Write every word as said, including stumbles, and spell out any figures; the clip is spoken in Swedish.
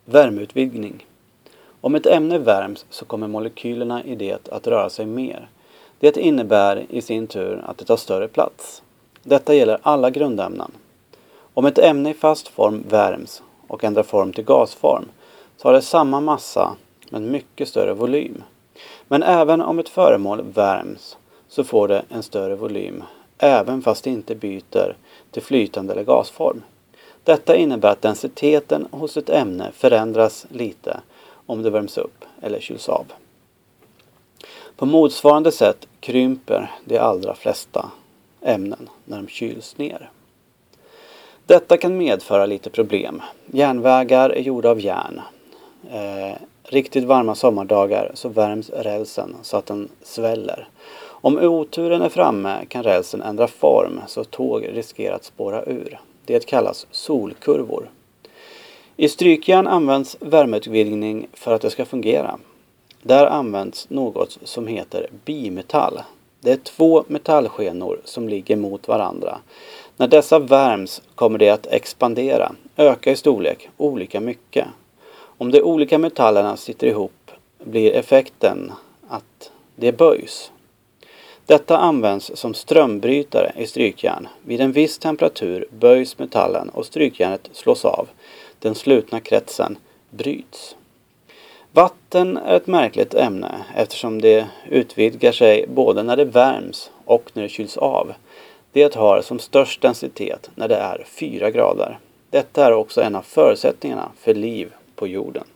Värmeutvidgning. Om ett ämne värms så kommer molekylerna i det att röra sig mer. Det innebär i sin tur att det tar större plats. Detta gäller alla grundämnen. Om ett ämne i fast form värms och ändrar form till gasform så har det samma massa men mycket större volym. Men även om ett föremål värms så får det en större volym även fast det inte byter till flytande eller gasform. Detta innebär att densiteten hos ett ämne förändras lite om det värms upp eller kyls av. På motsvarande sätt krymper de allra flesta ämnen när de kyls ner. Detta kan medföra lite problem. Järnvägar är gjorda av järn. Eh, riktigt varma sommardagar så värms rälsen så att den sväller. Om oturen är framme kan rälsen ändra form så tåg riskerar att spåra ur. Det kallas solkurvor. I strykjärn används värmeutvidgning för att det ska fungera. Där används något som heter bimetall. Det är två metallskenor som ligger mot varandra. När dessa värms kommer de att expandera, öka i storlek, olika mycket. Om de olika metallerna sitter ihop blir effekten att de böjs. Detta används som strömbrytare i strykjärn. Vid en viss temperatur böjs metallen och strykjärnet slås av. Den slutna kretsen bryts. Vatten är ett märkligt ämne eftersom det utvidgar sig både när det värms och när det kyls av. Det har som störst densitet när det är fyra grader. Detta är också en av förutsättningarna för liv på jorden.